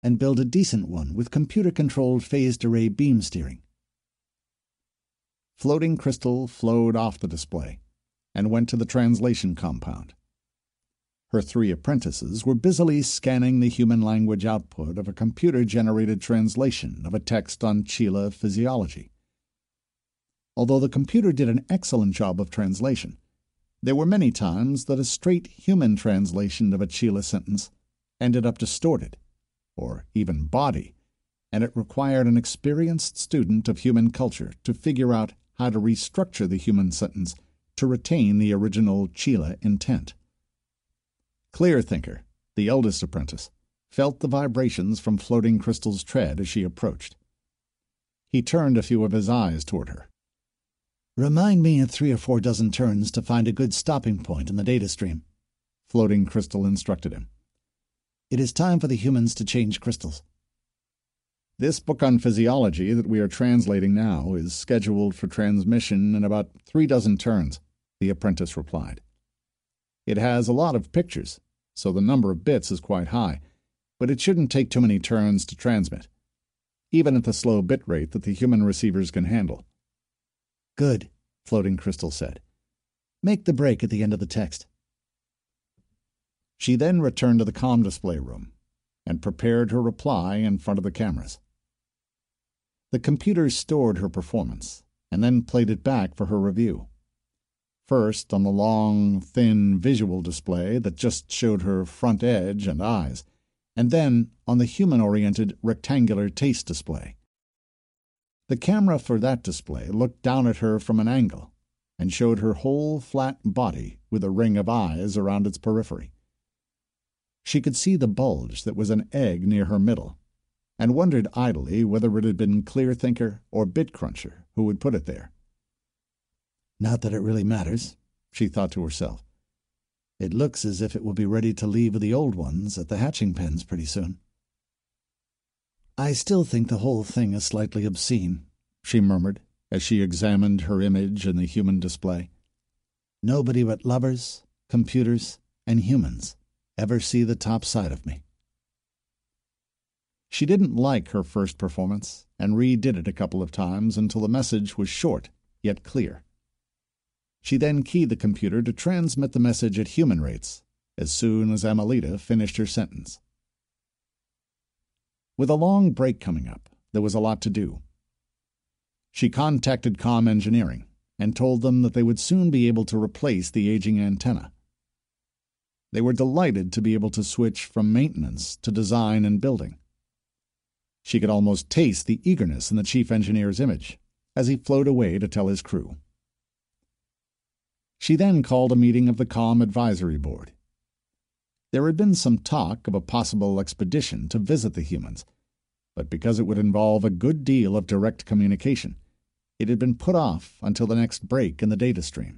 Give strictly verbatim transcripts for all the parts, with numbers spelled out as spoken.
and build a decent one with computer-controlled phased array beam steering. Floating Crystal flowed off the display and went to the translation compound. Her three apprentices were busily scanning the human language output of a computer-generated translation of a text on Chela physiology. Although the computer did an excellent job of translation, there were many times that a straight human translation of a Chela sentence ended up distorted, or even bawdy, and it required an experienced student of human culture to figure out how to restructure the human sentence to retain the original Chela intent. Clearthinker, the eldest apprentice, felt the vibrations from Floating Crystal's tread as she approached. He turned a few of his eyes toward her. "Remind me in three or four dozen turns to find a good stopping point in the data stream," Floating Crystal instructed him. "It is time for the humans to change crystals." "This book on physiology that we are translating now is scheduled for transmission in about three dozen turns," the apprentice replied. "It has a lot of pictures, so the number of bits is quite high, but it shouldn't take too many turns to transmit, even at the slow bit rate that the human receivers can handle." "Good," Floating Crystal said. "Make the break at the end of the text." She then returned to the comm display room and prepared her reply in front of the cameras. The computer stored her performance and then played it back for her review. First on the long, thin visual display that just showed her front edge and eyes, and then on the human-oriented rectangular taste display. The camera for that display looked down at her from an angle and showed her whole flat body with a ring of eyes around its periphery. She could see the bulge that was an egg near her middle, and wondered idly whether it had been Clearthinker or BitCruncher who would put it there. "Not that it really matters," she thought to herself. "It looks as if it will be ready to leave with the old ones at the hatching pens pretty soon." "I still think the whole thing is slightly obscene," she murmured as she examined her image in the human display. "Nobody but lovers, computers, and humans ever see the top side of me." She didn't like her first performance and redid it a couple of times until the message was short yet clear. She then keyed the computer to transmit the message at human rates as soon as Amelita finished her sentence. With a long break coming up, there was a lot to do. She contacted Comm Engineering and told them that they would soon be able to replace the aging antenna. They were delighted to be able to switch from maintenance to design and building. She could almost taste the eagerness in the chief engineer's image as he flowed away to tell his crew. She then called a meeting of the Comm Advisory Board. There had been some talk of a possible expedition to visit the humans, but because it would involve a good deal of direct communication, it had been put off until the next break in the data stream.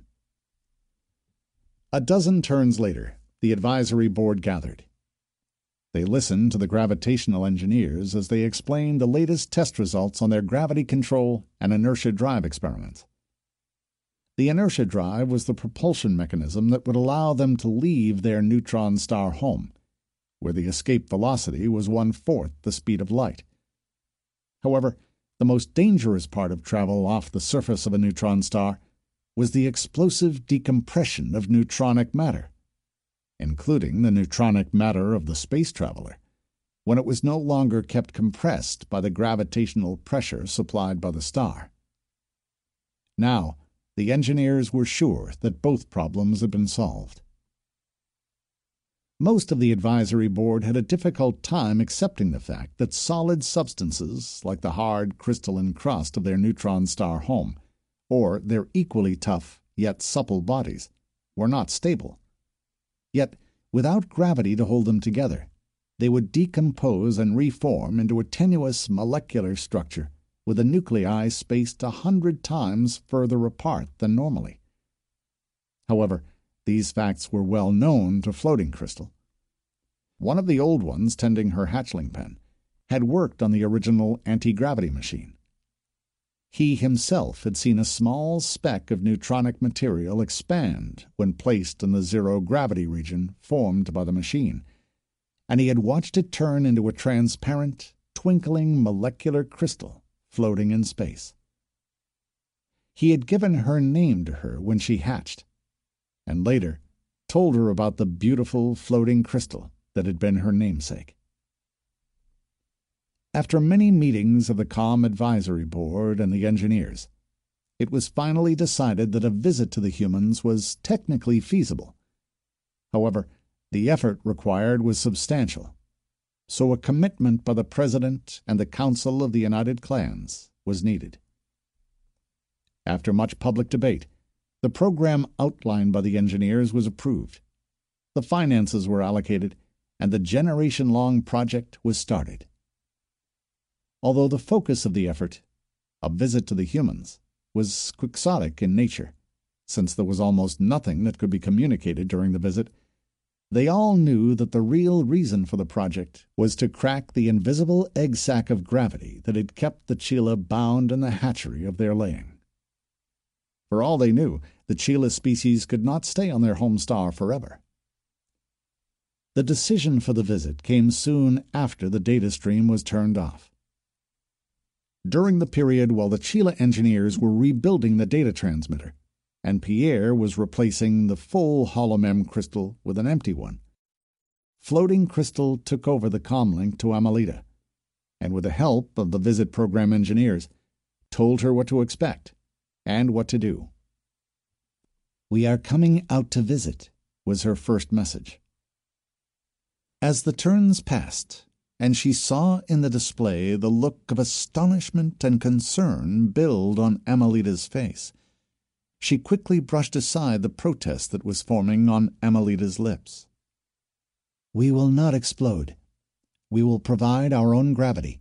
A dozen turns later, the Advisory Board gathered. They listened to the gravitational engineers as they explained the latest test results on their gravity control and inertia drive experiments. The inertia drive was the propulsion mechanism that would allow them to leave their neutron star home, where the escape velocity was one-fourth the speed of light. However, the most dangerous part of travel off the surface of a neutron star was the explosive decompression of neutronic matter, including the neutronic matter of the space traveler, when it was no longer kept compressed by the gravitational pressure supplied by the star. Now, the engineers were sure that both problems had been solved. Most of the advisory board had a difficult time accepting the fact that solid substances, like the hard crystalline crust of their neutron star home, or their equally tough yet supple bodies, were not stable. Yet, without gravity to hold them together, they would decompose and reform into a tenuous molecular structure with the nuclei spaced a hundred times further apart than normally. However, these facts were well known to Floating Crystal. One of the old ones tending her hatchling pen had worked on the original anti-gravity machine. He himself had seen a small speck of neutronic material expand when placed in the zero-gravity region formed by the machine, and he had watched it turn into a transparent, twinkling molecular crystal floating in space. He had given her name to her when she hatched, and later told her about the beautiful floating crystal that had been her namesake. After many meetings of the COM Advisory Board and the engineers, it was finally decided that a visit to the humans was technically feasible. However, the effort required was substantial, so a commitment by the President and the Council of the United Clans was needed. After much public debate, the program outlined by the engineers was approved. The finances were allocated, and the generation-long project was started. Although the focus of the effort, a visit to the humans, was quixotic in nature, since there was almost nothing that could be communicated during the visit, they all knew that the real reason for the project was to crack the invisible egg sac of gravity that had kept the Chila bound in the hatchery of their laying. For all they knew, the Chila species could not stay on their home star forever. The decision for the visit came soon after the data stream was turned off. During the period while the Chila engineers were rebuilding the data transmitter, and Pierre was replacing the full holomem crystal with an empty one, Floating Crystal took over the comlink to Amelita, and with the help of the visit program engineers, told her what to expect and what to do. "We are coming out to visit," was her first message. As the turns passed, and she saw in the display the look of astonishment and concern build on Amelita's face, she quickly brushed aside the protest that was forming on Amelita's lips. "We will not explode. We will provide our own gravity."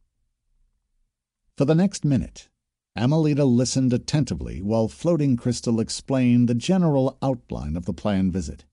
For the next minute, Amelita listened attentively while Floating Crystal explained the general outline of the planned visit.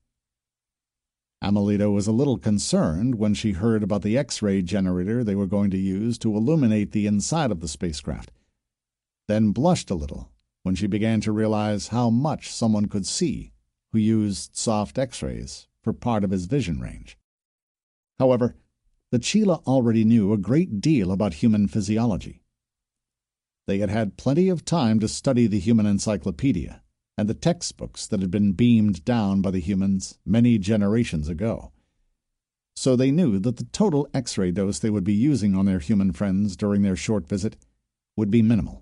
Amelita was a little concerned when she heard about the X-ray generator they were going to use to illuminate the inside of the spacecraft, then blushed a little when she began to realize how much someone could see who used soft X-rays for part of his vision range. However, the Chila already knew a great deal about human physiology. They had had plenty of time to study the human encyclopedia and the textbooks that had been beamed down by the humans many generations ago. So they knew that the total X-ray dose they would be using on their human friends during their short visit would be minimal.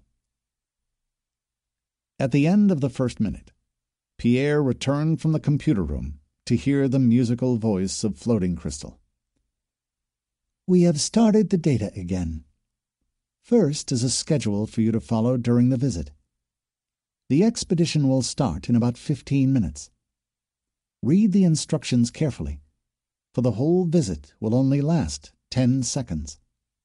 At the end of the first minute, Pierre returned from the computer room to hear the musical voice of Floating Crystal. "We have started the data again. First is a schedule for you to follow during the visit. The expedition will start in about fifteen minutes. Read the instructions carefully, for the whole visit will only last ten seconds."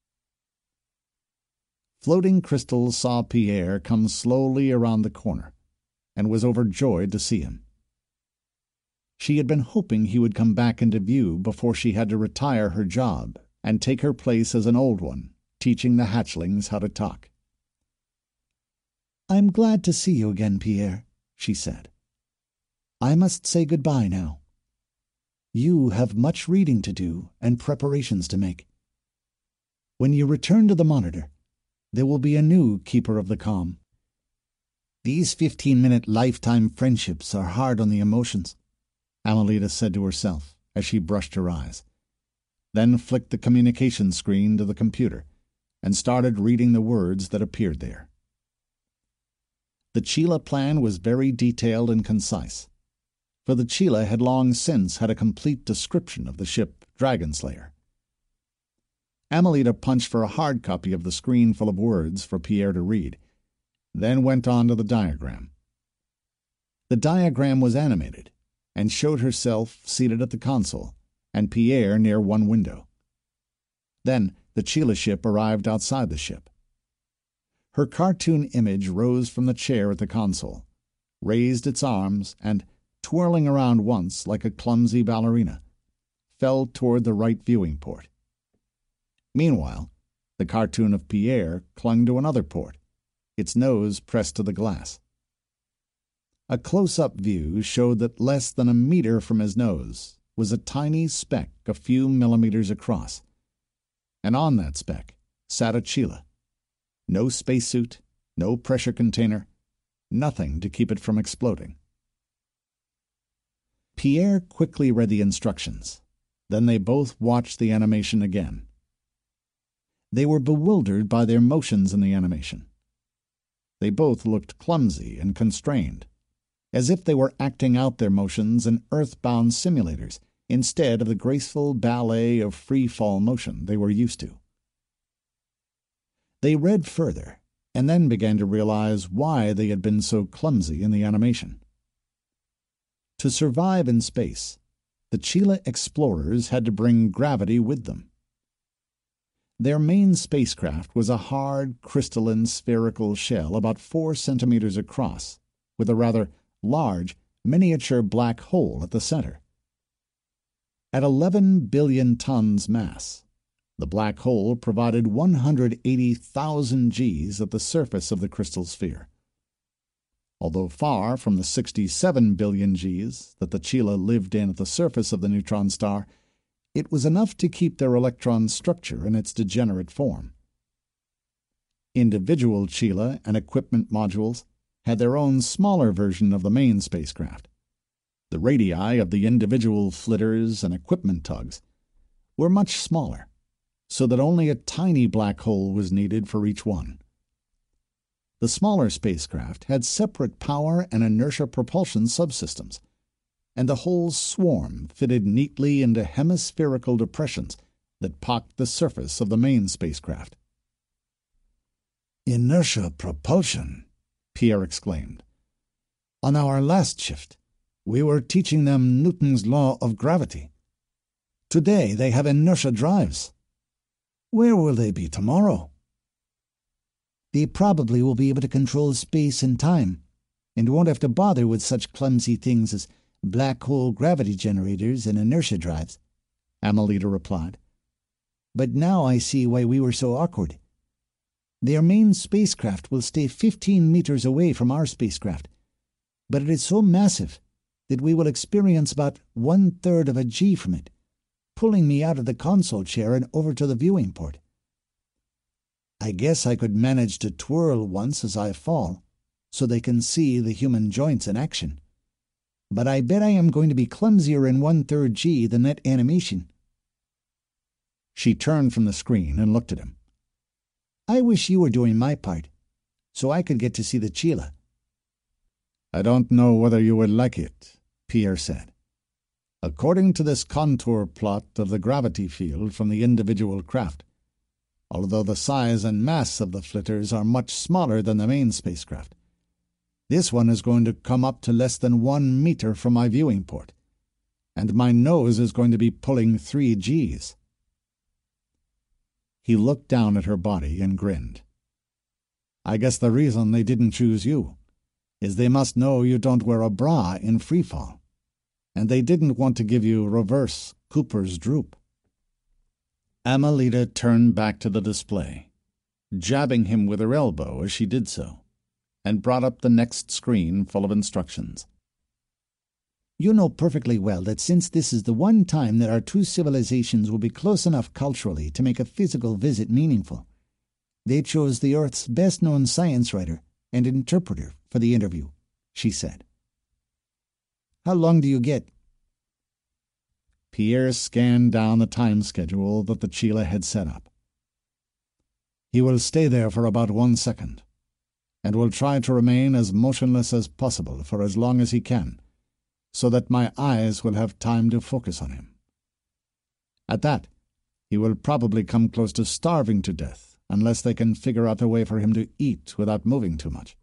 Floating Crystal saw Pierre come slowly around the corner and was overjoyed to see him. She had been hoping he would come back into view before she had to retire her job and take her place as an old one, teaching the hatchlings how to talk. "I'm glad to see you again, Pierre," she said. "I must say goodbye now. You have much reading to do and preparations to make. When you return to the Monitor, there will be a new Keeper of the Calm. These fifteen-minute lifetime friendships are hard on the emotions," Amelita said to herself as she brushed her eyes, then flicked the communication screen to the computer and started reading the words that appeared there. The Chila plan was very detailed and concise, for the Chila had long since had a complete description of the ship Dragon Slayer. Amelita punched for a hard copy of the screen full of words for Pierre to read, then went on to the diagram. The diagram was animated and showed herself seated at the console and Pierre near one window. Then the Chila ship arrived outside the ship. Her cartoon image rose from the chair at the console, raised its arms, and, twirling around once like a clumsy ballerina, fell toward the right viewing port. Meanwhile, the cartoon of Pierre clung to another port, its nose pressed to the glass. A close-up view showed that less than a meter from his nose, was a tiny speck a few millimeters across, and on that speck sat a Chela. No spacesuit, no pressure container, nothing to keep it from exploding. Pierre quickly read the instructions. Then they both watched the animation again. They were bewildered by their motions in the animation. They both looked clumsy and constrained, as if they were acting out their motions in earthbound simulators instead of the graceful ballet of free-fall motion they were used to. They read further, and then began to realize why they had been so clumsy in the animation. To survive in space, the Chela explorers had to bring gravity with them. Their main spacecraft was a hard, crystalline, spherical shell about four centimeters across, with a rather large, miniature black hole at the center. At eleven billion tons mass, the black hole provided one hundred eighty thousand Gs at the surface of the crystal sphere. Although far from the sixty-seven billion Gs that the Chela lived in at the surface of the neutron star, it was enough to keep their electron structure in its degenerate form. Individual Chela and equipment modules had their own smaller version of the main spacecraft. The radii of the individual flitters and equipment tugs were much smaller, so that only a tiny black hole was needed for each one. The smaller spacecraft had separate power and inertia propulsion subsystems, and the whole swarm fitted neatly into hemispherical depressions that pocked the surface of the main spacecraft. "Inertia propulsion," Pierre exclaimed. "On our last shift, we were teaching them Newton's law of gravity. Today they have inertia drives. Where will they be tomorrow?" "They probably will be able to control space and time, and won't have to bother with such clumsy things as black hole gravity generators and inertia drives," Amelita replied. "But now I see why we were so awkward. Their main spacecraft will stay fifteen meters away from our spacecraft, but it is so massive that we will experience about one-third of a G from it, pulling me out of the console chair and over to the viewing port. I guess I could manage to twirl once as I fall, so they can see the human joints in action. But I bet I am going to be clumsier in one-third G than that animation." She turned from the screen and looked at him. "I wish you were doing my part, so I could get to see the Chela." "I don't know whether you would like it," Pierre said. "According to this contour plot of the gravity field from the individual craft, although the size and mass of the flitters are much smaller than the main spacecraft, this one is going to come up to less than one meter from my viewing port, and my nose is going to be pulling three Gs." He looked down at her body and grinned. "I guess the reason they didn't choose you is they must know you don't wear a bra in freefall, and they didn't want to give you reverse Cooper's droop." Amelita turned back to the display, jabbing him with her elbow as she did so, and brought up the next screen full of instructions. "You know perfectly well that since this is the one time that our two civilizations will be close enough culturally to make a physical visit meaningful, they chose the Earth's best-known science writer and interpreter for the interview," she said. "How long do you get?" Pierre scanned down the time schedule that the Chela had set up. "He will stay there for about one second, and will try to remain as motionless as possible for as long as he can, so that my eyes will have time to focus on him. At that, he will probably come close to starving to death unless they can figure out a way for him to eat without moving too much."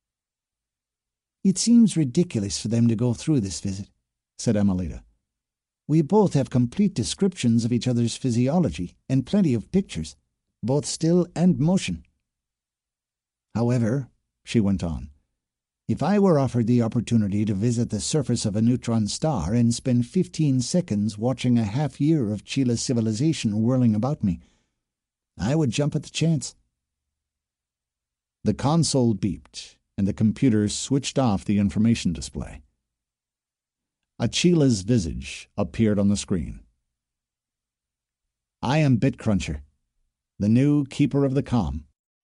"It seems ridiculous for them to go through this visit," said Amelita. "We both have complete descriptions of each other's physiology and plenty of pictures, both still and motion. However," she went on, "if I were offered the opportunity to visit the surface of a neutron star and spend fifteen seconds watching a half-year of Chela civilization whirling about me, I would jump at the chance." The console beeped, and the computer switched off the information display. Achila's visage appeared on the screen. I am Bitcruncher, the new Keeper of the Calm.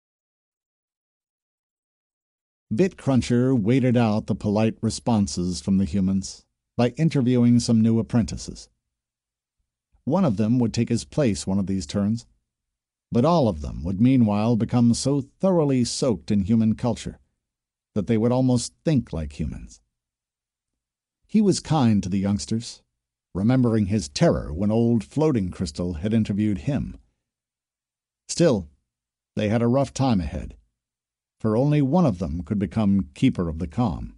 Bitcruncher waited out the polite responses from the humans by interviewing some new apprentices. One of them would take his place one of these turns, but all of them would meanwhile become so thoroughly soaked in human culture that they would almost think like humans. He was kind to the youngsters, remembering his terror when old Floating Crystal had interviewed him. Still, they had a rough time ahead, for only one of them could become Keeper of the Calm.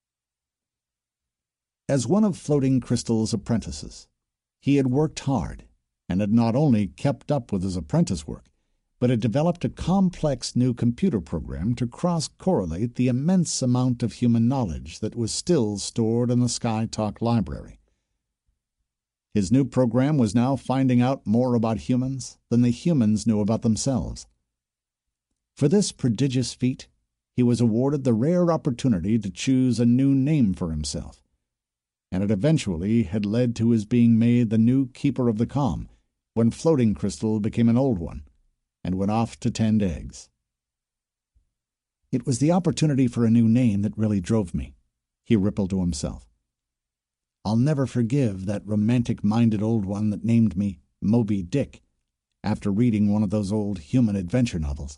As one of Floating Crystal's apprentices, he had worked hard and had not only kept up with his apprentice work, but had developed a complex new computer program to cross-correlate the immense amount of human knowledge that was still stored in the SkyTalk library. His new program was now finding out more about humans than the humans knew about themselves. For this prodigious feat, he was awarded the rare opportunity to choose a new name for himself, and it eventually had led to his being made the new Keeper of the Calm when Floating Crystal became an old one and went off to tend eggs. It was the opportunity for a new name that really drove me, he rippled to himself. I'll never forgive that romantic-minded old one that named me Moby Dick after reading one of those old human adventure novels.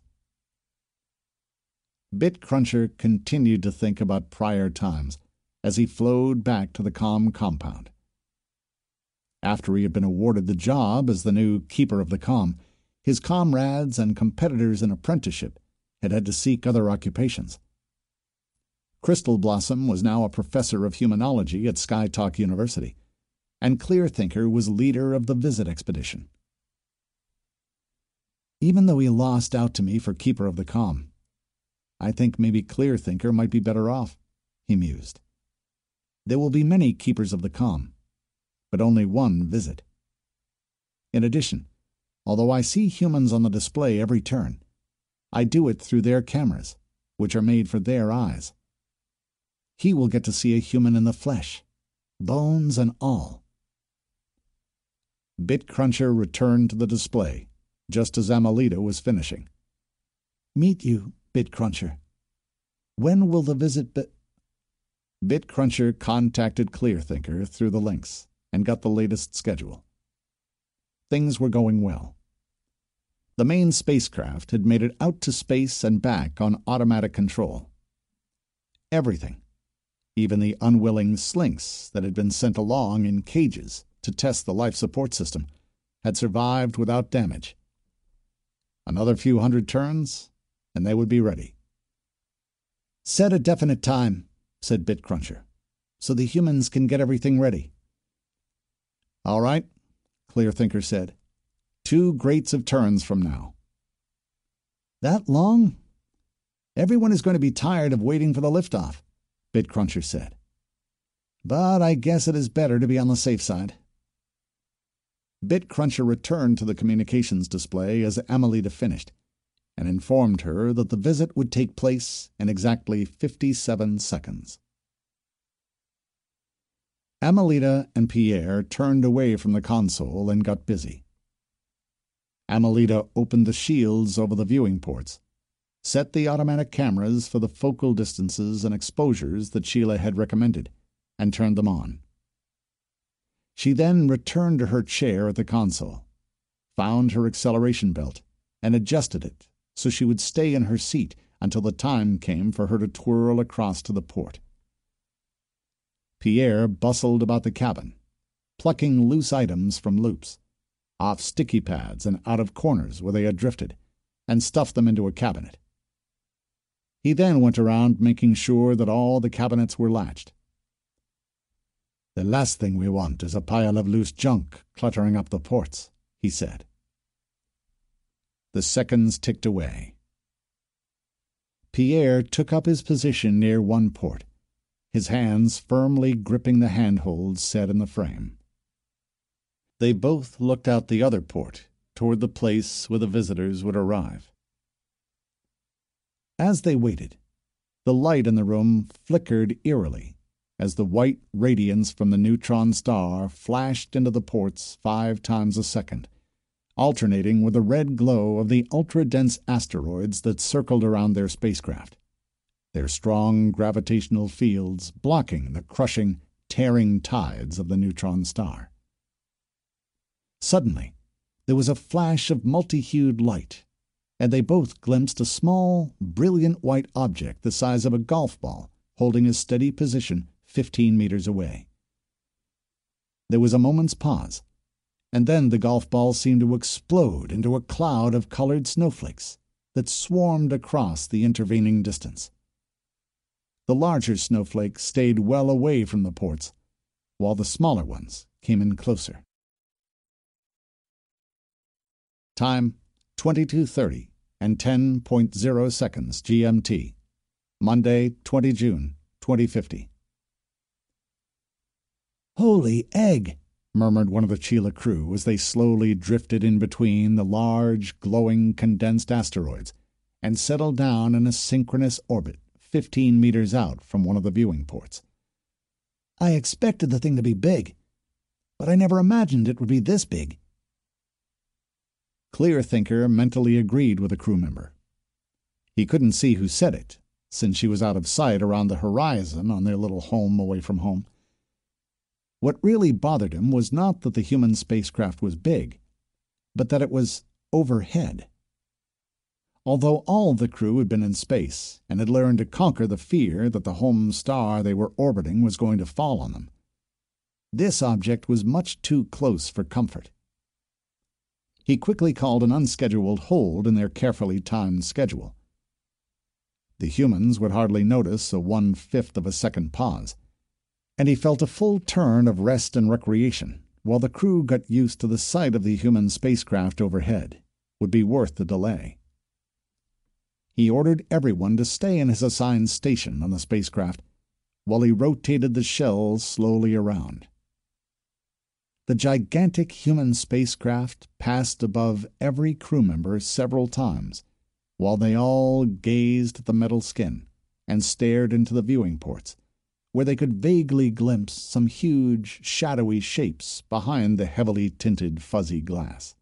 Bitcruncher continued to think about prior times as he flowed back to the Calm compound. After he had been awarded the job as the new Keeper of the Calm, his comrades and competitors in apprenticeship had had to seek other occupations. Crystal Blossom was now a professor of humanology at SkyTalk University, and Clearthinker was leader of the visit expedition. Even though he lost out to me for Keeper of the Calm, I think maybe Clearthinker might be better off, he mused. There will be many Keepers of the Calm, but only one visit. In addition, although I see humans on the display every turn, I do it through their cameras, which are made for their eyes. He will get to see a human in the flesh, bones and all. Bitcruncher returned to the display, just as Amelita was finishing. Meet you, Bitcruncher. When will the visit be... Bitcruncher contacted Clearthinker through the links and got the latest schedule. Things were going well. The main spacecraft had made it out to space and back on automatic control. Everything, even the unwilling slinks that had been sent along in cages to test the life support system, had survived without damage. Another few hundred turns, and they would be ready. Set a definite time, said Bitcruncher, so the humans can get everything ready. All right, Clearthinker said. Two greats of turns from now. That long? Everyone is going to be tired of waiting for the liftoff, Bitcruncher said. But I guess it is better to be on the safe side. Bitcruncher returned to the communications display as Amelita finished, and informed her that the visit would take place in exactly fifty-seven seconds. Amelita and Pierre turned away from the console and got busy. Amelita opened the shields over the viewing ports, set the automatic cameras for the focal distances and exposures that Sheila had recommended, and turned them on. She then returned to her chair at the console, found her acceleration belt, and adjusted it so she would stay in her seat until the time came for her to twirl across to the port. Pierre bustled about the cabin, plucking loose items from loops, off sticky pads and out of corners where they had drifted, and stuffed them into a cabinet. He then went around making sure that all the cabinets were latched. "The last thing we want is a pile of loose junk cluttering up the ports," he said. The seconds ticked away. Pierre took up his position near one port, his hands firmly gripping the handholds set in the frame. They both looked out the other port, toward the place where the visitors would arrive. As they waited, the light in the room flickered eerily as the white radiance from the neutron star flashed into the ports five times a second, alternating with the red glow of the ultra-dense asteroids that circled around their spacecraft, their strong gravitational fields blocking the crushing, tearing tides of the neutron star. Suddenly, there was a flash of multi-hued light, and they both glimpsed a small, brilliant white object the size of a golf ball holding a steady position fifteen meters away. There was a moment's pause, and then the golf ball seemed to explode into a cloud of colored snowflakes that swarmed across the intervening distance. The larger snowflakes stayed well away from the ports, while the smaller ones came in closer. Time twenty-two thirty and ten point zero seconds G M T, Monday, the twentieth of June, twenty fifty. "Holy egg!" murmured one of the Chila crew as they slowly drifted in between the large, glowing, condensed asteroids and settled down in a synchronous orbit fifteen meters out from one of the viewing ports. "I expected the thing to be big, but I never imagined it would be this big." Clearthinker mentally agreed with a crew member. He couldn't see who said it, since she was out of sight around the horizon on their little home away from home. What really bothered him was not that the human spacecraft was big, but that it was overhead. Although all the crew had been in space and had learned to conquer the fear that the home star they were orbiting was going to fall on them, this object was much too close for comfort. He quickly called an unscheduled hold in their carefully timed schedule. The humans would hardly notice a one-fifth of a second pause, and he felt a full turn of rest and recreation while the crew got used to the sight of the human spacecraft overhead would be worth the delay. He ordered everyone to stay in his assigned station on the spacecraft while he rotated the shell slowly around. The gigantic human spacecraft passed above every crew member several times, while they all gazed at the metal skin and stared into the viewing ports, where they could vaguely glimpse some huge, shadowy shapes behind the heavily tinted fuzzy glass.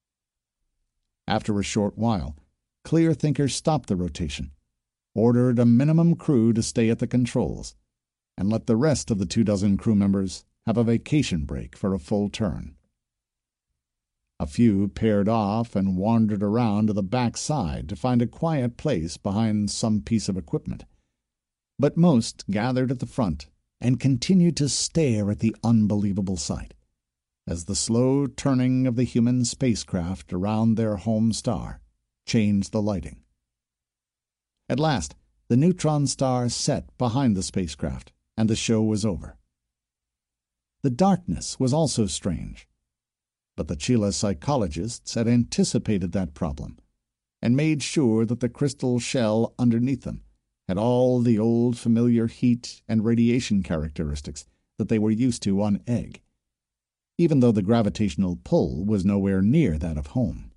After a short while, Clearthinker stopped the rotation, ordered a minimum crew to stay at the controls, and let the rest of the two dozen crew members have a vacation break for a full turn. A few paired off and wandered around to the back side to find a quiet place behind some piece of equipment, but most gathered at the front and continued to stare at the unbelievable sight, as the slow turning of the human spacecraft around their home star changed the lighting. At last, the neutron star set behind the spacecraft, and the show was over. The darkness was also strange, but the Chila psychologists had anticipated that problem and made sure that the crystal shell underneath them had all the old familiar heat and radiation characteristics that they were used to on Egg, even though the gravitational pull was nowhere near that of home.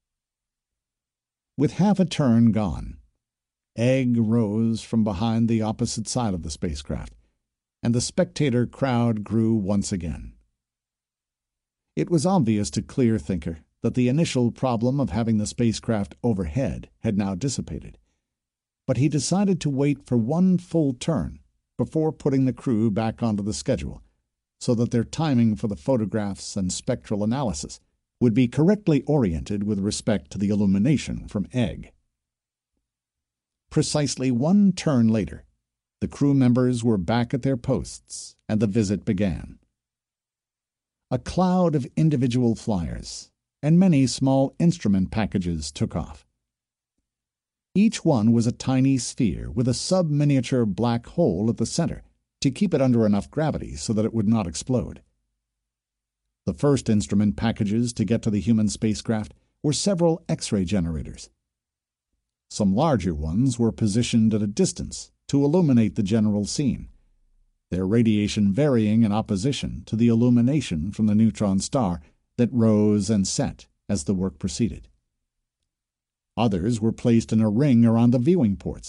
With half a turn gone, Egg rose from behind the opposite side of the spacecraft, and the spectator crowd grew once again. It was obvious to Clearthinker that the initial problem of having the spacecraft overhead had now dissipated, but he decided to wait for one full turn before putting the crew back onto the schedule, so that their timing for the photographs and spectral analysis would be correctly oriented with respect to the illumination from Egg. Precisely one turn later, the crew members were back at their posts, and the visit began. A cloud of individual flyers and many small instrument packages took off. Each one was a tiny sphere with a sub-miniature black hole at the center to keep it under enough gravity so that it would not explode. The first instrument packages to get to the human spacecraft were several X-ray generators. Some larger ones were positioned at a distance to illuminate the general scene, their radiation varying in opposition to the illumination from the neutron star that rose and set as the work proceeded. Others were placed in a ring around the viewing ports,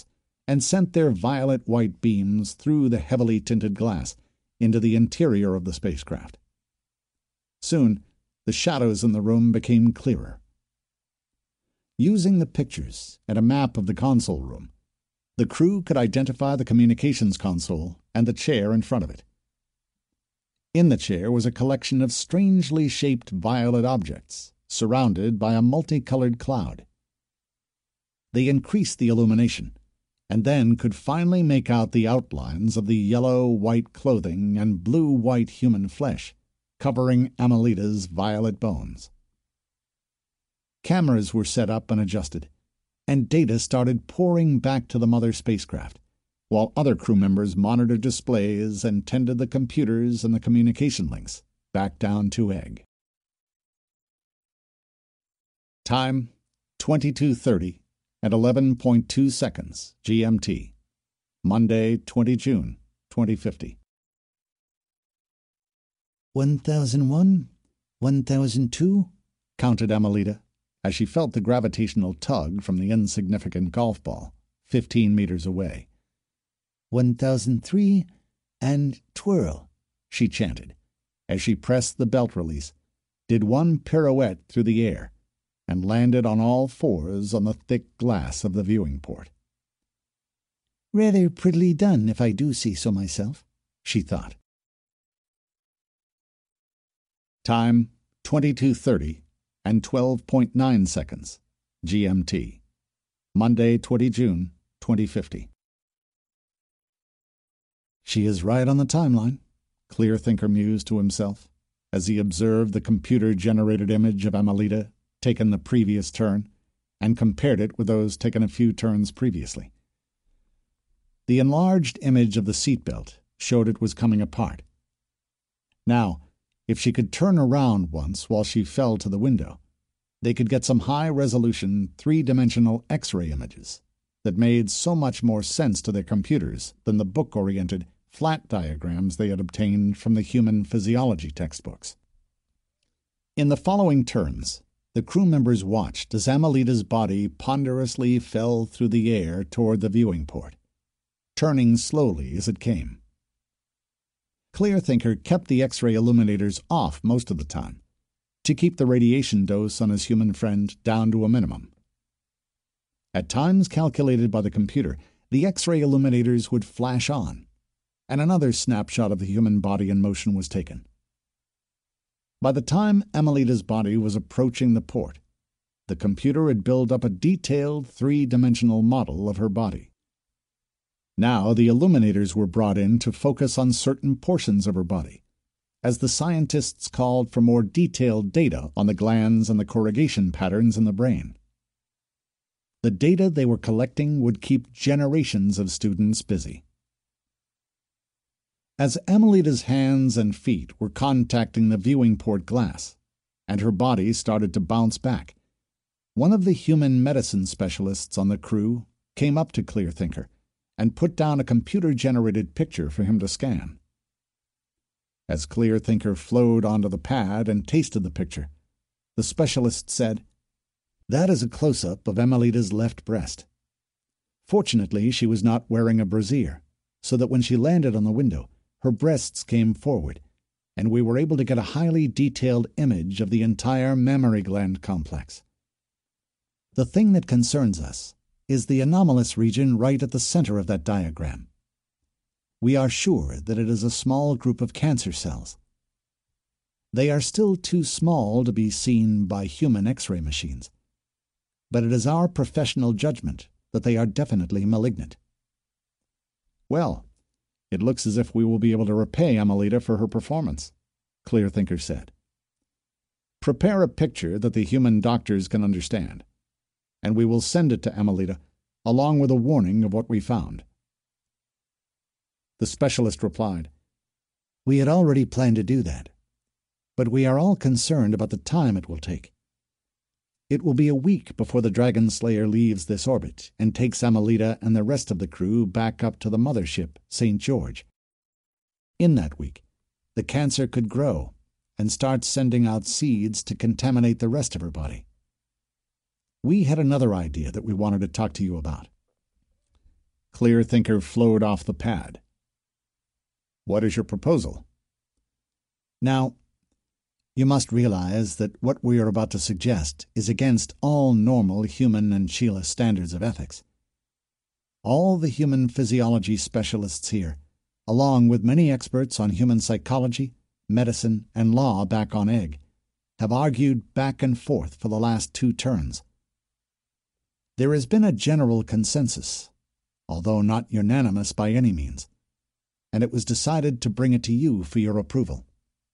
and sent their violet-white beams through the heavily tinted glass into the interior of the spacecraft. Soon, the shadows in the room became clearer. Using the pictures and a map of the console room, the crew could identify the communications console and the chair in front of it. In the chair was a collection of strangely shaped violet objects, surrounded by a multicolored cloud. They increased the illumination, and then could finally make out the outlines of the yellow-white clothing and blue-white human flesh, covering Amelita's violet bones. Cameras were set up and adjusted, and data started pouring back to the mother spacecraft, while other crew members monitored displays and tended the computers and the communication links back down to Egg. Time, twenty-two thirty and eleven point two seconds G M T. Monday, the twentieth of June, twenty fifty. One thousand one, one thousand two, counted Amelita, as she felt the gravitational tug from the insignificant golf ball, fifteen meters away. One thousand three, and twirl, she chanted, as she pressed the belt release, did one pirouette through the air, and landed on all fours on the thick glass of the viewing port. Rather prettily done, if I do say so myself, she thought. Time, twenty-two thirty and twelve point nine seconds G M T. Monday, the twentieth of June, twenty fifty. She is right on the timeline, Clearthinker mused to himself, as he observed the computer-generated image of Amelita taken the previous turn, and compared it with those taken a few turns previously. The enlarged image of the seatbelt showed it was coming apart. Now, if she could turn around once while she fell to the window, they could get some high-resolution, three-dimensional X-ray images that made so much more sense to their computers than the book-oriented, flat diagrams they had obtained from the human physiology textbooks. In the following turns, the crew members watched as Amelita's body ponderously fell through the air toward the viewing port, turning slowly as it came. Clearthinker kept the X-ray illuminators off most of the time, to keep the radiation dose on his human friend down to a minimum. At times calculated by the computer, the X-ray illuminators would flash on, and another snapshot of the human body in motion was taken. By the time Amelita's body was approaching the port, the computer had built up a detailed three-dimensional model of her body. Now the illuminators were brought in to focus on certain portions of her body, as the scientists called for more detailed data on the glands and the corrugation patterns in the brain. The data they were collecting would keep generations of students busy. As Amelita's hands and feet were contacting the viewing port glass, and her body started to bounce back, one of the human medicine specialists on the crew came up to Clearthinker and put down a computer-generated picture for him to scan. As Clearthinker flowed onto the pad and tasted the picture, the specialist said, "That is a close-up of Amelita's left breast. Fortunately, she was not wearing a brassiere, so that when she landed on the window, her breasts came forward, and we were able to get a highly detailed image of the entire mammary gland complex. The thing that concerns us is the anomalous region right at the center of that diagram. We are sure that it is a small group of cancer cells. They are still too small to be seen by human X-ray machines, but it is our professional judgment that they are definitely malignant." "Well, it looks as if we will be able to repay Amelita for her performance," Clearthinker said. "Prepare a picture that the human doctors can understand, and we will send it to Amelita, along with a warning of what we found." The specialist replied, "We had already planned to do that, but we are all concerned about the time it will take. It will be a week before the Dragon Slayer leaves this orbit and takes Amelita and the rest of the crew back up to the mothership, Saint George. In that week, the cancer could grow and start sending out seeds to contaminate the rest of her body. We had another idea that we wanted to talk to you about." Clear thinker flowed off the pad. "What is your proposal?" Now, you must realize that what we are about to suggest is against all normal human and Sheila standards of ethics. All the human physiology specialists here, along with many experts on human psychology, medicine, and law back on Egg, have argued back and forth for the last two turns. There has been a general consensus, although not unanimous by any means, and it was decided to bring it to you for your approval.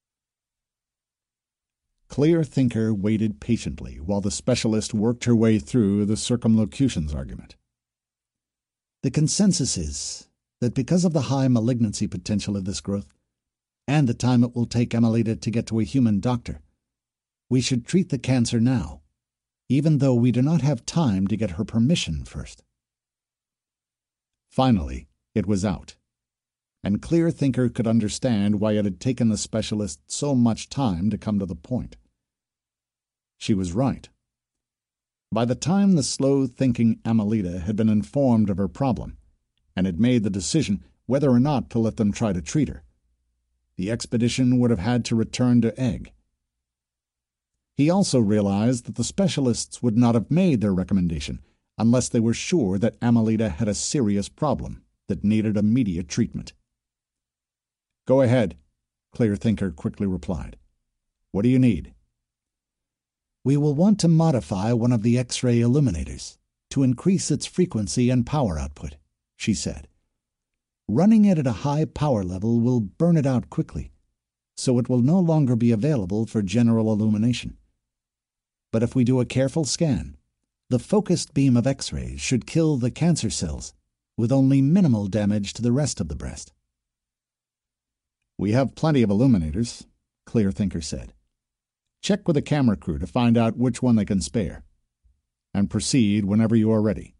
Clear thinker waited patiently while the specialist worked her way through the circumlocutions argument. The consensus is that because of the high malignancy potential of this growth, and the time it will take Amelita to get to a human doctor, we should treat the cancer now, even though we do not have time to get her permission first. Finally, it was out, and Clear thinker could understand why it had taken the specialist so much time to come to the point. She was right. By the time the slow-thinking Amelita had been informed of her problem, and had made the decision whether or not to let them try to treat her, the expedition would have had to return to Egg. He also realized that the specialists would not have made their recommendation unless they were sure that Amelita had a serious problem that needed immediate treatment. "Go ahead," Clear thinker quickly replied. "What do you need?" We will want to modify one of the X-ray illuminators to increase its frequency and power output, she said. Running it at a high power level will burn it out quickly, so it will no longer be available for general illumination. But if we do a careful scan, the focused beam of X-rays should kill the cancer cells with only minimal damage to the rest of the breast. "We have plenty of illuminators," Clear thinker said. "Check with the camera crew to find out which one they can spare, and proceed whenever you are ready."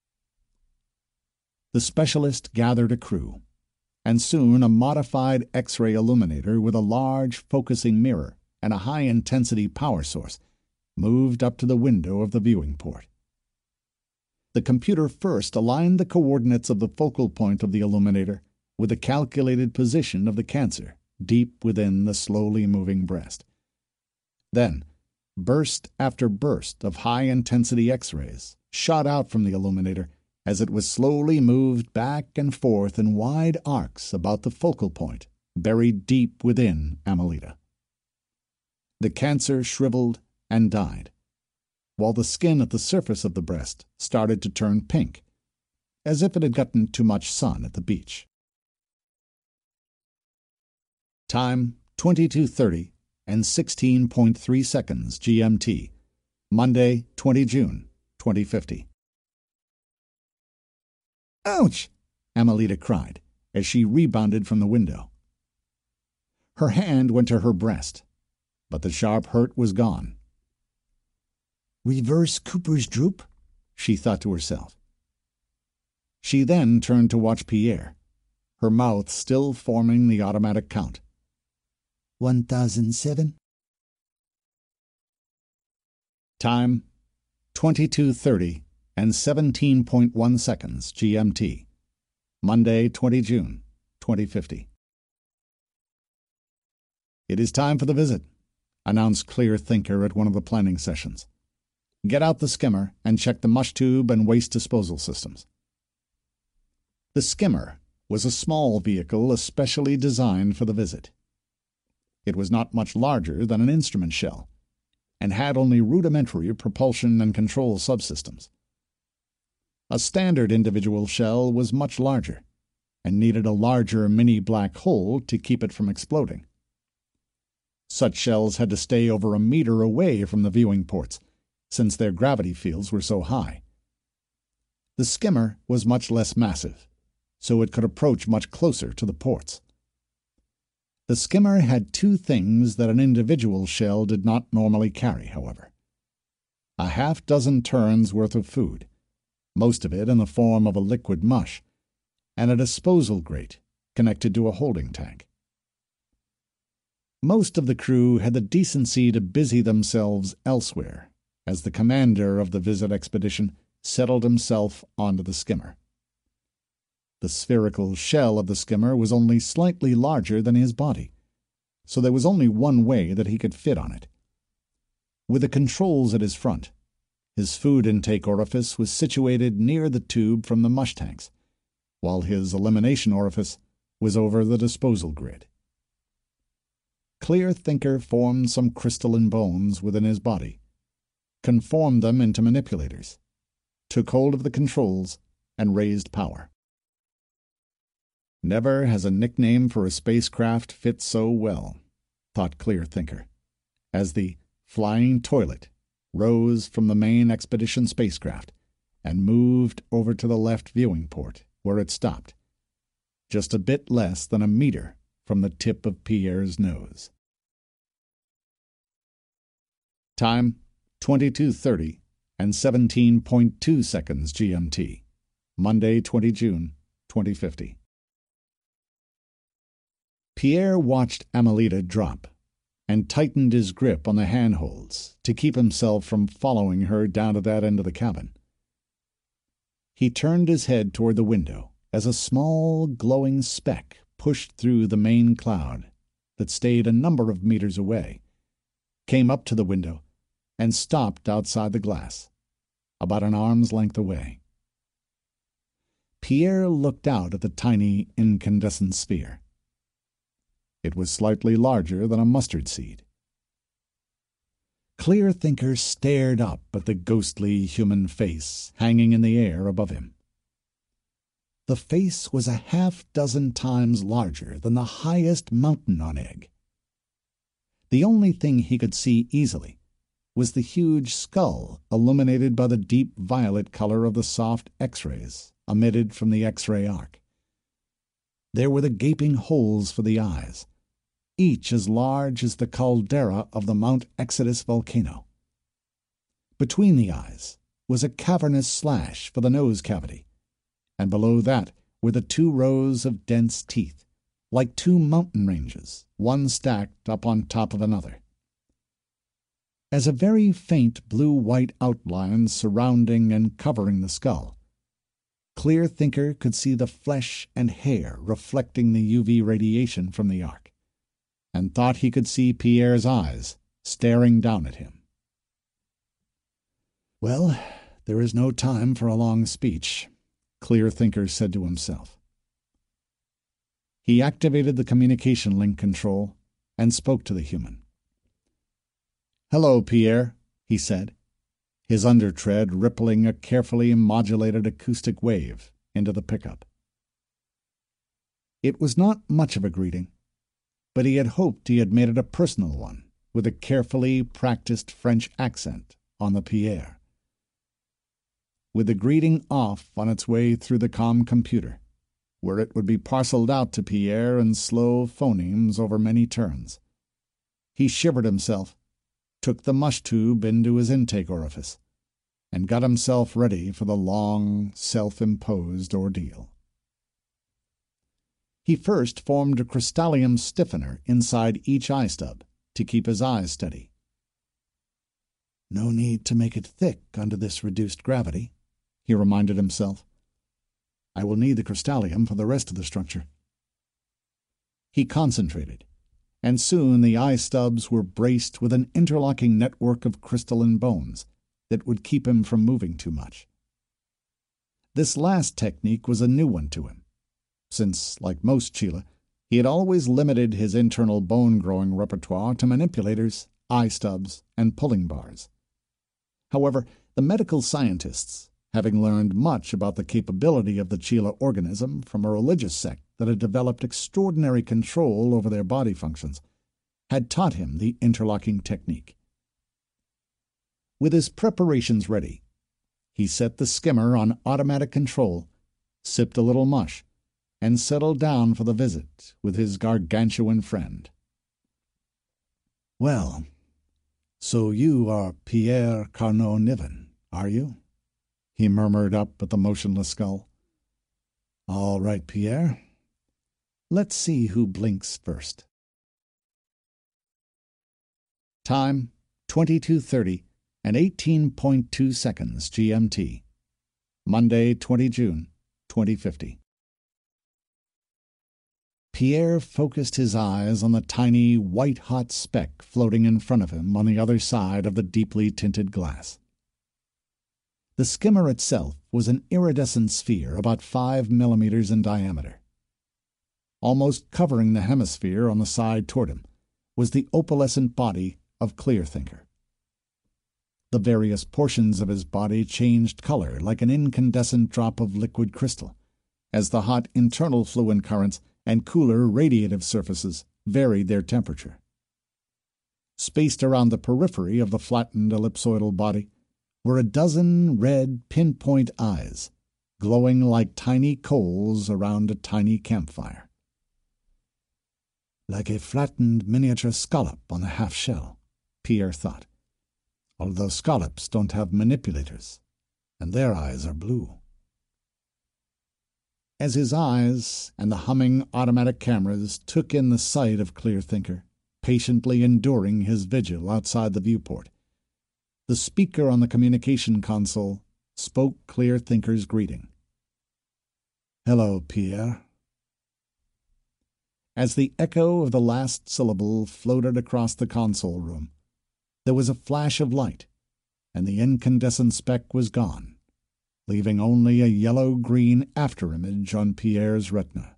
The specialist gathered a crew, and soon a modified X-ray illuminator with a large focusing mirror and a high-intensity power source moved up to the window of the viewing port. The computer first aligned the coordinates of the focal point of the illuminator with the calculated position of the cancer deep within the slowly moving breast. Then, burst after burst of high-intensity X-rays shot out from the illuminator as it was slowly moved back and forth in wide arcs about the focal point, buried deep within Amelita. The cancer shriveled and died, while the skin at the surface of the breast started to turn pink, as if it had gotten too much sun at the beach. Time twenty-two thirty and sixteen point three seconds G M T, Monday, the twentieth of June, twenty fifty. "Ouch!" Amelita cried as she rebounded from the window. Her hand went to her breast, but the sharp hurt was gone. "Reverse Cooper's droop," she thought to herself. She then turned to watch Pierre, her mouth still forming the automatic count. One thousand seven. Time twenty-two thirty and seventeen point one seconds G M T, Monday, the twentieth of June, twenty fifty. "It is time for the visit," announced Clear thinker at one of the planning sessions. "Get out the skimmer and check the mush tube and waste disposal systems." The skimmer was a small vehicle especially designed for the visit. It was not much larger than an instrument shell, and had only rudimentary propulsion and control subsystems. A standard individual shell was much larger, and needed a larger mini black hole to keep it from exploding. Such shells had to stay over a meter away from the viewing ports, since their gravity fields were so high. The skimmer was much less massive, so it could approach much closer to the ports. The skimmer had two things that an individual shell did not normally carry, however. A half dozen turns worth of food, most of it in the form of a liquid mush, and a disposal grate connected to a holding tank. Most of the crew had the decency to busy themselves elsewhere as the commander of the visit expedition settled himself onto the skimmer. The spherical shell of the skimmer was only slightly larger than his body, so there was only one way that he could fit on it. With the controls at his front, his food intake orifice was situated near the tube from the mush tanks, while his elimination orifice was over the disposal grid. Clear Thinker formed some crystalline bones within his body, conformed them into manipulators, took hold of the controls, and raised power. Never has a nickname for a spacecraft fit so well, thought Clear Thinker, as the Flying Toilet rose from the main expedition spacecraft and moved over to the left viewing port, where it stopped, just a bit less than a meter from the tip of Pierre's nose. Time, twenty-two thirty and seventeen point two seconds G M T, Monday, the twentieth of June, twenty fifty. Pierre watched Amelita drop and tightened his grip on the handholds to keep himself from following her down to that end of the cabin. He turned his head toward the window as a small glowing speck pushed through the main cloud that stayed a number of meters away, came up to the window, and stopped outside the glass, about an arm's length away. Pierre looked out at the tiny incandescent sphere. It was slightly larger than a mustard seed. Clear Thinker stared up at the ghostly human face hanging in the air above him. The face was a half dozen times larger than the highest mountain on Egg. The only thing he could see easily was the huge skull illuminated by the deep violet color of the soft X-rays emitted from the X-ray arc. There were the gaping holes for the eyes, each as large as the caldera of the Mount Exodus volcano. Between the eyes was a cavernous slash for the nose cavity, and below that were the two rows of dense teeth, like two mountain ranges, one stacked up on top of another. As a very faint blue-white outline surrounding and covering the skull, Clear Thinker could see the flesh and hair reflecting the U V radiation from the arc, and thought he could see Pierre's eyes staring down at him. "Well, there is no time for a long speech," Clear Thinker said to himself. He activated the communication link control and spoke to the human. "Hello, Pierre," he said, his undertread rippling a carefully modulated acoustic wave into the pickup. It was not much of a greeting, but he had hoped he had made it a personal one, with a carefully practiced French accent on the Pierre. With the greeting off on its way through the comm computer, where it would be parceled out to Pierre in slow phonemes over many turns, he shivered himself, took the mush tube into his intake orifice, and got himself ready for the long, self-imposed ordeal. He first formed a crystallium stiffener inside each eye stub to keep his eyes steady. "No need to make it thick under this reduced gravity," he reminded himself. "I will need the crystallium for the rest of the structure." He concentrated, and soon the eye stubs were braced with an interlocking network of crystalline bones that would keep him from moving too much. This last technique was a new one to him, since, like most Chila, he had always limited his internal bone-growing repertoire to manipulators, eye stubs, and pulling bars. However, the medical scientists, having learned much about the capability of the Chila organism from a religious sect that had developed extraordinary control over their body functions, had taught him the interlocking technique. With his preparations ready, he set the skimmer on automatic control, sipped a little mush, and settled down for the visit with his gargantuan friend. "Well, so you are Pierre Carnot-Niven, are you?" he murmured up at the motionless skull. "All right, Pierre. Let's see who blinks first." Time, twenty-two thirty and eighteen point two seconds G M T, Monday, the twentieth of June, twenty fifty. Pierre focused his eyes on the tiny, white-hot speck floating in front of him on the other side of the deeply tinted glass. The skimmer itself was an iridescent sphere about five millimeters in diameter. Almost covering the hemisphere on the side toward him was the opalescent body of Clearthinker. The various portions of his body changed color like an incandescent drop of liquid crystal, as the hot internal fluid currents and cooler radiative surfaces varied their temperature. Spaced around the periphery of the flattened ellipsoidal body were a dozen red pinpoint eyes, glowing like tiny coals around a tiny campfire. Like a flattened miniature scallop on the half-shell, Pierre thought, although scallops don't have manipulators, and their eyes are blue. As his eyes and the humming automatic cameras took in the sight of Clearthinker, patiently enduring his vigil outside the viewport, the speaker on the communication console spoke Clearthinker's greeting. "Hello, Pierre." As the echo of the last syllable floated across the console room, there was a flash of light, and the incandescent speck was gone, leaving only a yellow-green afterimage on Pierre's retina.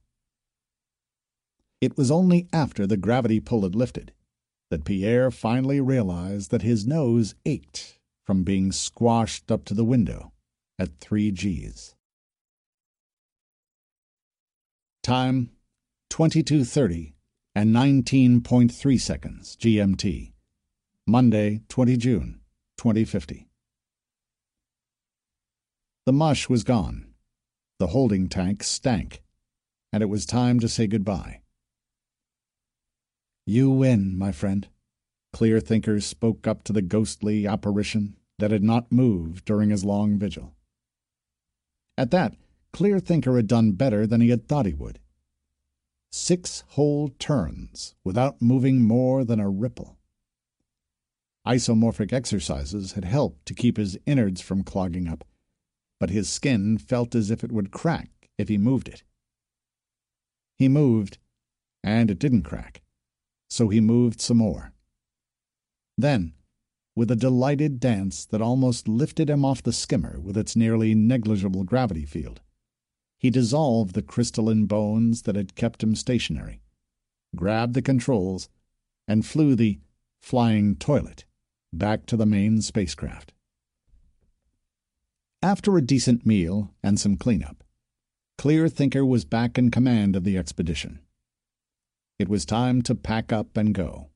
It was only after the gravity pull had lifted that Pierre finally realized that his nose ached from being squashed up to the window at three G's. Time, twenty-two thirty and nineteen point three seconds G M T. Monday, the twentieth of June, twenty fifty. The mush was gone. The holding tank stank, and it was time to say goodbye. "You win, my friend," Clearthinker spoke up to the ghostly apparition that had not moved during his long vigil. At that, Clearthinker had done better than he had thought he would. Six whole turns without moving more than a ripple. Isomorphic exercises had helped to keep his innards from clogging up, but his skin felt as if it would crack if he moved it. He moved, and it didn't crack, so he moved some more. Then, with a delighted dance that almost lifted him off the skimmer with its nearly negligible gravity field, he dissolved the crystalline bones that had kept him stationary, grabbed the controls, and flew the flying toilet back to the main spacecraft. After a decent meal and some cleanup, Clearthinker was back in command of the expedition. It was time to pack up and go.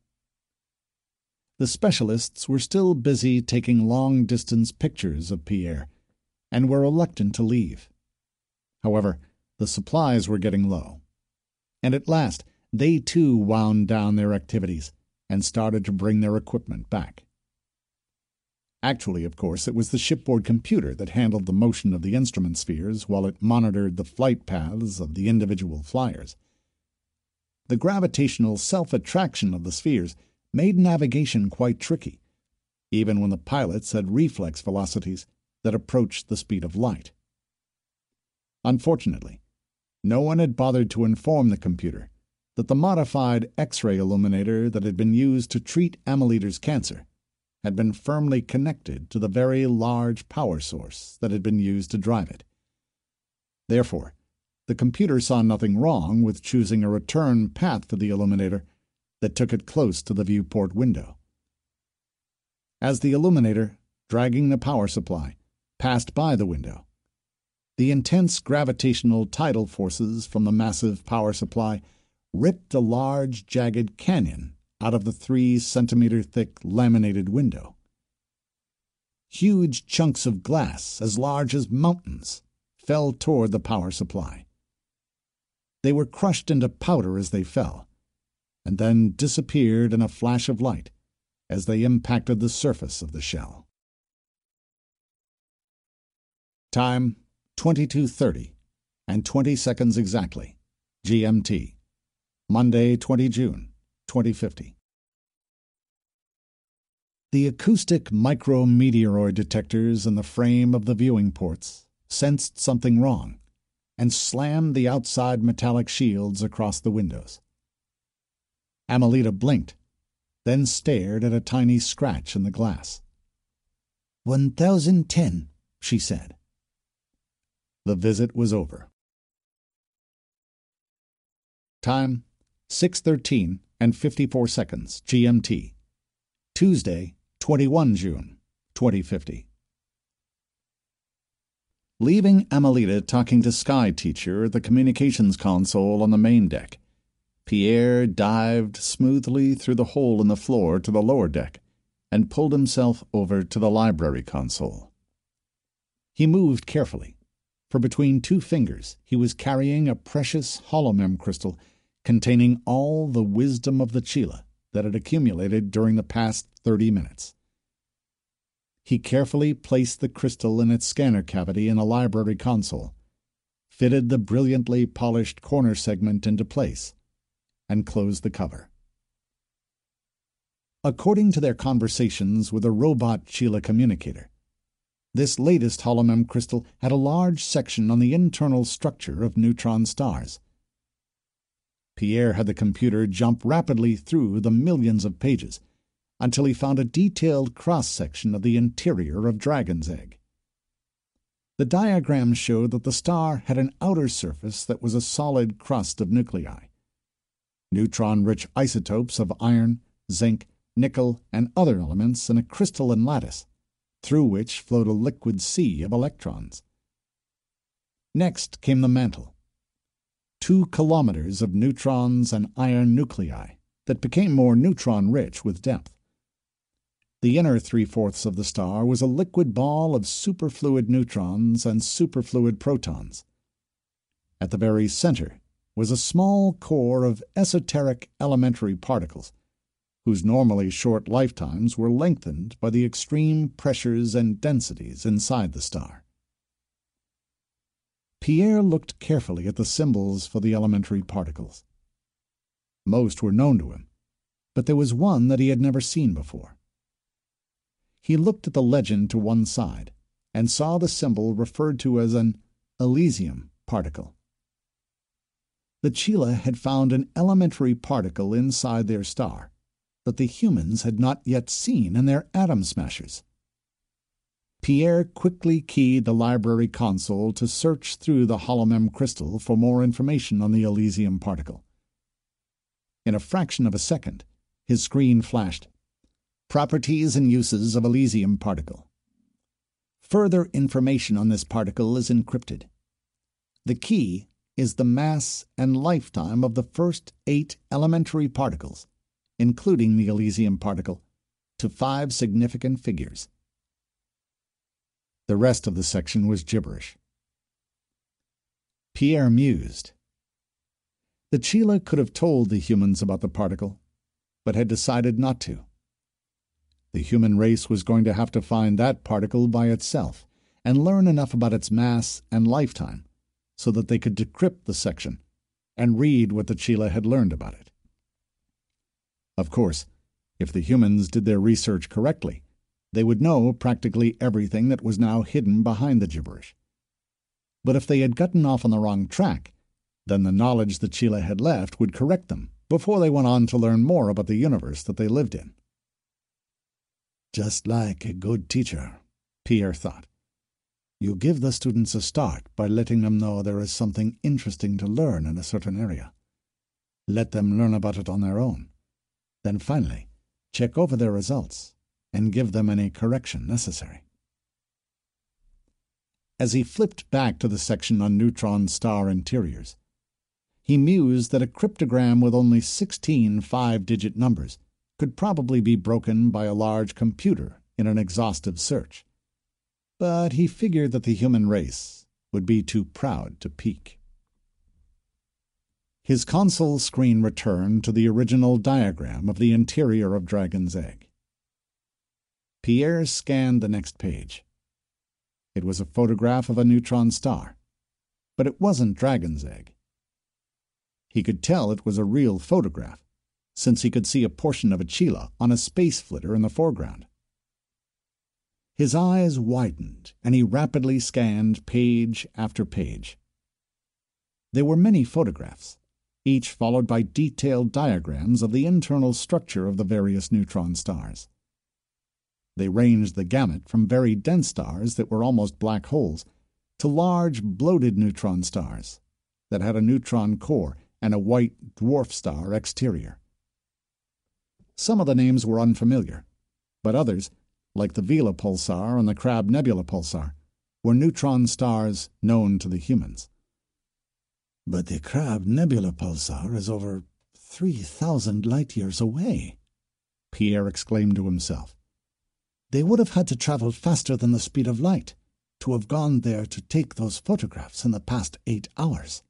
The specialists were still busy taking long-distance pictures of Pierre, and were reluctant to leave. However, the supplies were getting low, and at last they too wound down their activities and started to bring their equipment back. Actually, of course, it was the shipboard computer that handled the motion of the instrument spheres while it monitored the flight paths of the individual flyers. The gravitational self-attraction of the spheres made navigation quite tricky, even when the pilots had reflex velocities that approached the speed of light. Unfortunately, no one had bothered to inform the computer that the modified X-ray illuminator that had been used to treat Ameliter's cancer had been firmly connected to the very large power source that had been used to drive it. Therefore, the computer saw nothing wrong with choosing a return path for the illuminator that took it close to the viewport window. As the illuminator, dragging the power supply, passed by the window, the intense gravitational tidal forces from the massive power supply ripped a large, jagged canyon out of the three-centimeter-thick laminated window. Huge chunks of glass, as large as mountains, fell toward the power supply. They were crushed into powder as they fell, and then disappeared in a flash of light as they impacted the surface of the shell. Time, twenty-two thirty and twenty seconds exactly, G M T. Monday, the twentieth of June, twenty fifty. The acoustic micrometeoroid detectors in the frame of the viewing ports sensed something wrong and slammed the outside metallic shields across the windows. Amelita blinked, then stared at a tiny scratch in the glass. One thousand ten, she said. The visit was over. Time, six thirteen and fifty-four seconds, G M T. Tuesday, twenty-first of June, twenty fifty. Leaving Amelita talking to Sky Teacher at the communications console on the main deck, Pierre dived smoothly through the hole in the floor to the lower deck and pulled himself over to the library console. He moved carefully, for between two fingers he was carrying a precious holomem crystal containing all the wisdom of the Chela that had accumulated during the past thirty minutes. He carefully placed the crystal in its scanner cavity in the library console, fitted the brilliantly polished corner segment into place, and closed the cover. According to their conversations with a robot Chela communicator, this latest holomem crystal had a large section on the internal structure of neutron stars. Pierre had the computer jump rapidly through the millions of pages until he found a detailed cross-section of the interior of Dragon's Egg. The diagram showed that the star had an outer surface that was a solid crust of nuclei, neutron-rich isotopes of iron, zinc, nickel, and other elements in a crystalline lattice, through which flowed a liquid sea of electrons. Next came the mantle. Two kilometers of neutrons and iron nuclei that became more neutron-rich with depth. The inner three-fourths of the star was a liquid ball of superfluid neutrons and superfluid protons. At the very center was a small core of esoteric elementary particles, whose normally short lifetimes were lengthened by the extreme pressures and densities inside the star. Pierre looked carefully at the symbols for the elementary particles. Most were known to him, but there was one that he had never seen before. He looked at the legend to one side and saw the symbol referred to as an Elysium particle. The Chela had found an elementary particle inside their star that the humans had not yet seen in their atom smashers. Pierre quickly keyed the library console to search through the holomem crystal for more information on the Elysium particle. In a fraction of a second, his screen flashed, "Properties and uses of Elysium particle. Further information on this particle is encrypted. The key is the mass and lifetime of the first eight elementary particles, including the Elysium particle, to five significant figures." The rest of the section was gibberish. Pierre mused. The Chela could have told the humans about the particle, but had decided not to. The human race was going to have to find that particle by itself and learn enough about its mass and lifetime so that they could decrypt the section and read what the Chela had learned about it. Of course, if the humans did their research correctly, they would know practically everything that was now hidden behind the gibberish. But if they had gotten off on the wrong track, then the knowledge the Chela had left would correct them before they went on to learn more about the universe that they lived in. Just like a good teacher, Pierre thought. You give the students a start by letting them know there is something interesting to learn in a certain area. Let them learn about it on their own. Then finally, check over their results and give them any correction necessary. As he flipped back to the section on neutron star interiors, he mused that a cryptogram with only sixteen five-digit numbers could probably be broken by a large computer in an exhaustive search. But he figured that the human race would be too proud to peek. His console screen returned to the original diagram of the interior of Dragon's Egg. Pierre scanned the next page. It was a photograph of a neutron star, but it wasn't Dragon's Egg. He could tell it was a real photograph, since he could see a portion of a Chela on a space flitter in the foreground. His eyes widened, and he rapidly scanned page after page. There were many photographs, each followed by detailed diagrams of the internal structure of the various neutron stars. They ranged the gamut from very dense stars that were almost black holes to large, bloated neutron stars that had a neutron core and a white dwarf star exterior. Some of the names were unfamiliar, but others, like the Vela pulsar and the Crab Nebula pulsar, were neutron stars known to the humans. But the Crab Nebula pulsar is over three thousand light-years away, Pierre exclaimed to himself. They would have had to travel faster than the speed of light to have gone there to take those photographs in the past eight hours.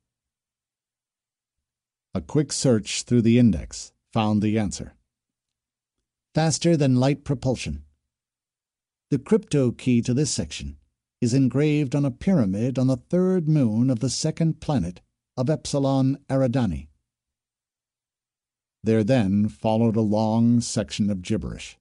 A quick search through the index found the answer. Faster than light propulsion. The crypto key to this section is engraved on a pyramid on the third moon of the second planet of Epsilon Eridani. There then followed a long section of gibberish.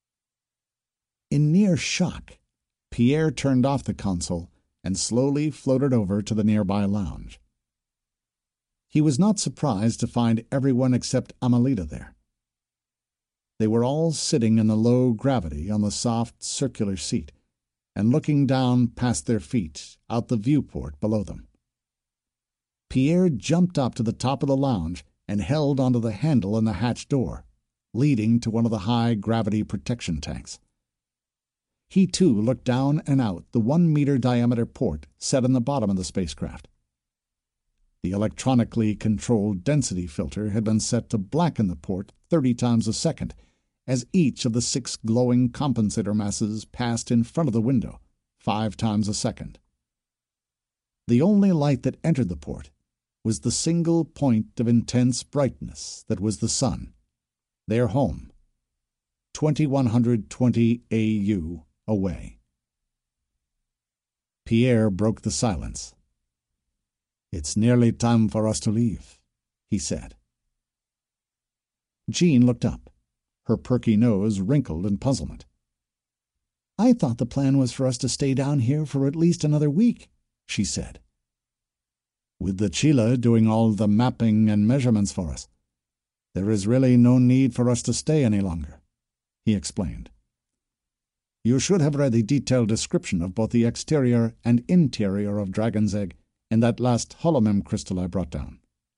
In near shock, Pierre turned off the console and slowly floated over to the nearby lounge. He was not surprised to find everyone except Amelita there. They were all sitting in the low gravity on the soft circular seat and looking down past their feet out the viewport below them. Pierre jumped up to the top of the lounge and held onto the handle in the hatch door, leading to one of the high-gravity protection tanks. He, too, looked down and out the one-meter diameter port set in the bottom of the spacecraft. The electronically controlled density filter had been set to blacken the port thirty times a second as each of the six glowing compensator masses passed in front of the window, five times a second. The only light that entered the port was the single point of intense brightness that was the sun, their home, twenty-one twenty A U away. Pierre broke the silence. "It's nearly time for us to leave," he said. Jean looked up, her perky nose wrinkled in puzzlement. "I thought the plan was for us to stay down here for at least another week," she said. "With the Chila doing all the mapping and measurements for us, there is really no need for us to stay any longer," he explained. "You should have read the detailed description of both the exterior and interior of Dragon's Egg in that last holomem crystal I brought down."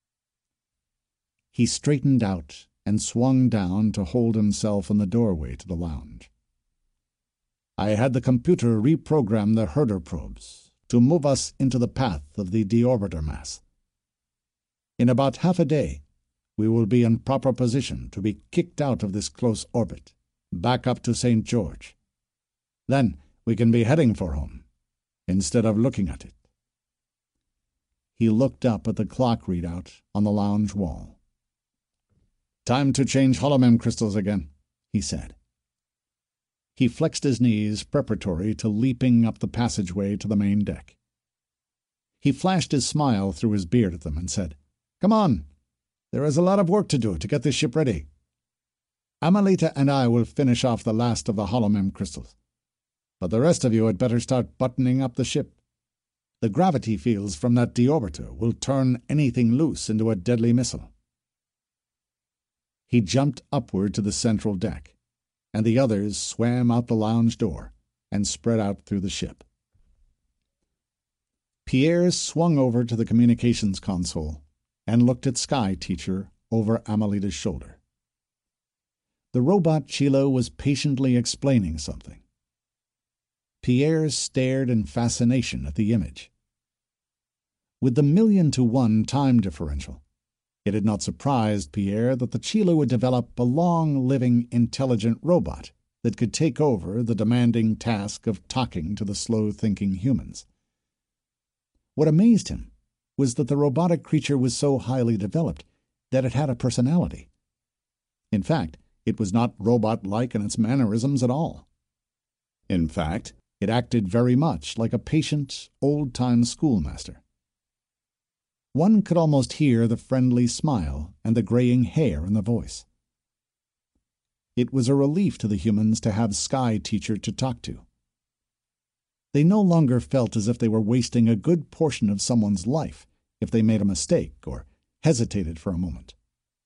He straightened out and swung down to hold himself in the doorway to the lounge. "I had the computer reprogram the Herder probes to move us into the path of the deorbiter mass. In about half a day, we will be in proper position to be kicked out of this close orbit, back up to Saint George. Then we can be heading for home, instead of looking at it." He looked up at the clock readout on the lounge wall. "Time to change holomem crystals again," he said. He flexed his knees preparatory to leaping up the passageway to the main deck. He flashed his smile through his beard at them and said, "Come on. There is a lot of work to do to get this ship ready. Amelita and I will finish off the last of the holomem crystals, but the rest of you had better start buttoning up the ship. The gravity fields from that deorbiter will turn anything loose into a deadly missile." He jumped upward to the central deck, and the others swam out the lounge door and spread out through the ship. Pierre swung over to the communications console and looked at Sky Teacher over Amelita's shoulder. The robot Chilo was patiently explaining something. Pierre stared in fascination at the image. With the million-to-one time differential, it had not surprised Pierre that the Chilo would develop a long-living, intelligent robot that could take over the demanding task of talking to the slow-thinking humans. What amazed him was that the robotic creature was so highly developed that it had a personality. In fact, it was not robot-like in its mannerisms at all. In fact, it acted very much like a patient, old-time schoolmaster. One could almost hear the friendly smile and the graying hair in the voice. It was a relief to the humans to have Sky Teacher to talk to. They no longer felt as if they were wasting a good portion of someone's life if they made a mistake or hesitated for a moment.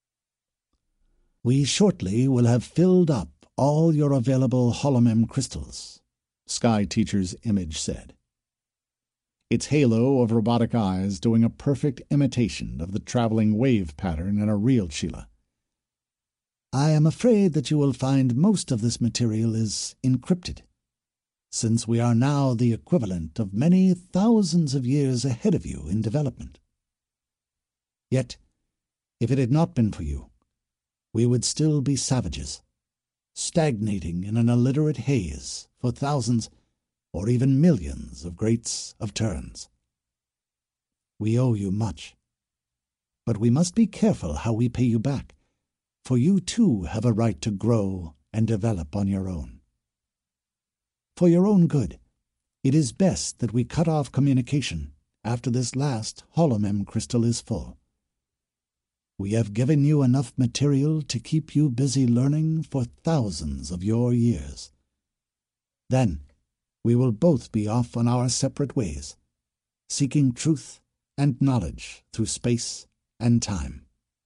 "We shortly will have filled up all your available holomem crystals," Sky Teacher's image said, its halo of robotic eyes doing a perfect imitation of the traveling wave pattern in a real Sheila. "I am afraid that you will find most of this material is encrypted, since we are now the equivalent of many thousands of years ahead of you in development. Yet, if it had not been for you, we would still be savages, stagnating in an illiterate haze for thousands or even millions of greats of turns. We owe you much, but we must be careful how we pay you back, for you too have a right to grow and develop on your own. For your own good, it is best that we cut off communication after this last holomem crystal is full. We have given you enough material to keep you busy learning for thousands of your years. Then we will both be off on our separate ways, seeking truth and knowledge through space and time.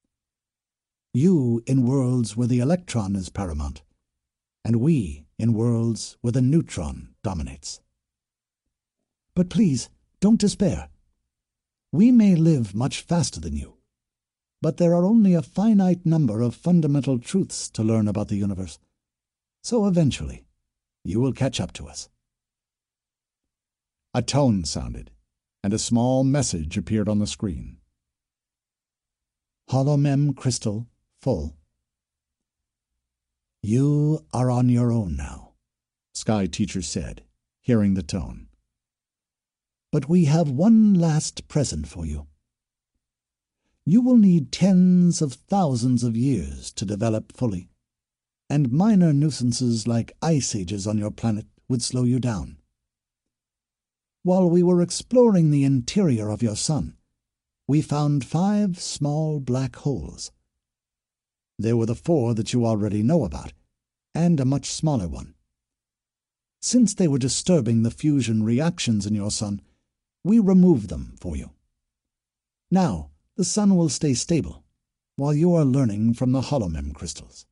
You in worlds where the electron is paramount, and we in worlds where the neutron dominates. But please, don't despair. We may live much faster than you, but there are only a finite number of fundamental truths to learn about the universe, so eventually you will catch up to us." A tone sounded, and a small message appeared on the screen. "Holomem crystal full. You are on your own now," Sky Teacher said, hearing the tone. "But we have one last present for you. You will need tens of thousands of years to develop fully, and minor nuisances like ice ages on your planet would slow you down. While we were exploring the interior of your sun, we found five small black holes. There were the four that you already know about, and a much smaller one. Since they were disturbing the fusion reactions in your sun, we removed them for you. Now, the sun will stay stable, while you are learning from the holomem crystals."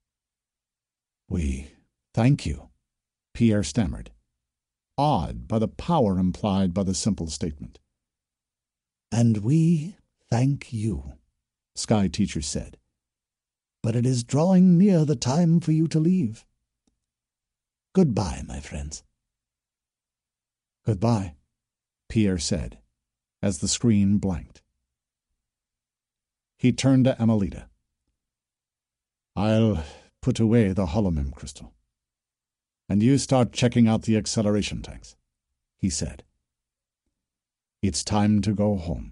"We thank you," Pierre stammered, awed by the power implied by the simple statement. "And we thank you," Sky Teacher said. "But it is drawing near the time for you to leave. Goodbye, my friends." "Goodbye," Pierre said, as the screen blanked. He turned to Amelita. "I'll put away the holomem crystal, and you start checking out the acceleration tanks," he said. "It's time to go home."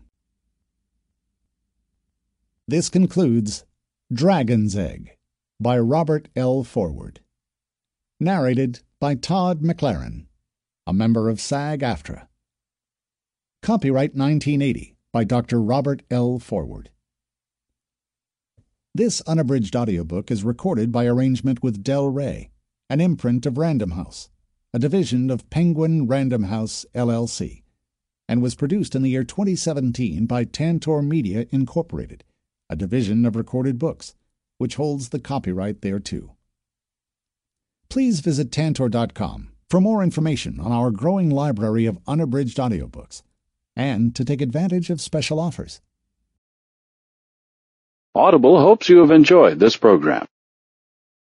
This concludes Dragon's Egg by Robert L. Forward. Narrated by Todd McLaren, a member of SAG-AFTRA. Copyright nineteen eighty by Doctor Robert L. Forward. This unabridged audiobook is recorded by arrangement with Del Rey, an imprint of Random House, a division of Penguin Random House, L L C, and was produced in the year twenty seventeen by Tantor Media, Incorporated, a division of Recorded Books, which holds the copyright thereto. Please visit Tantor dot com for more information on our growing library of unabridged audiobooks and to take advantage of special offers. Audible hopes you have enjoyed this program.